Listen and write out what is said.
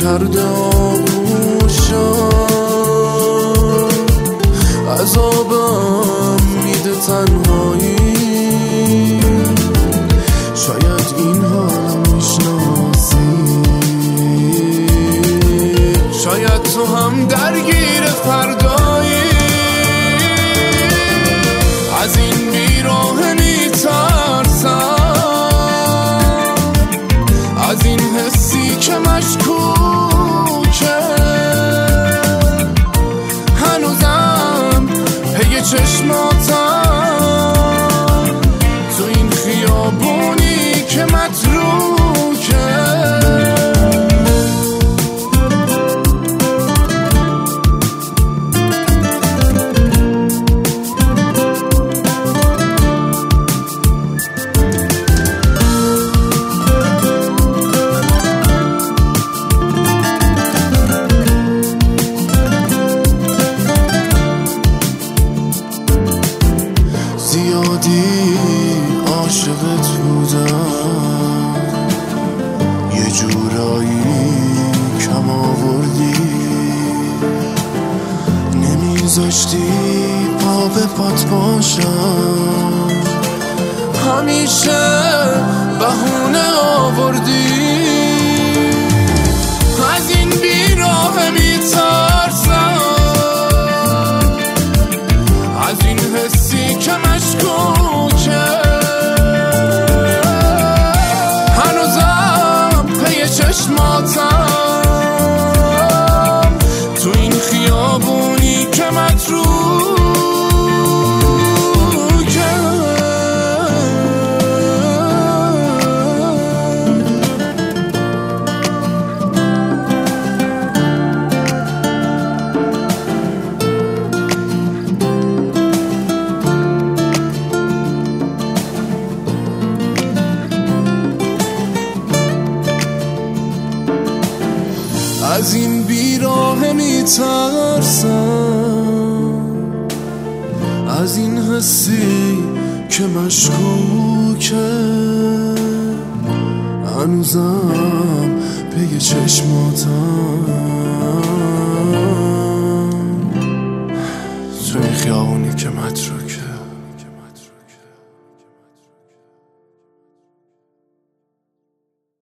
کرده آغوشم، عذابم میده تنهایی. شاید این حالم میشناسی، شاید تو هم درگیر فردایی. از این بیراه میترسم، از این حسی که مشکوکه. هنوزم پی چشماتم، تو این خیابونی که متروکه. زیادی عاشقت بودم، یه جورایی کم آوردی، نمیذاشتی پا به پات باشم، همیشه بهونه آوردی. از این بیراه میترسم، از این حسی که مشکوکه. هنوزم پی چشماتم، تو این خیابونی که متروکه. از این بیراه میترسم، از این حسی که مشکوکه. هنوزم پی چشماتم، تو این خیابونی که متروکه.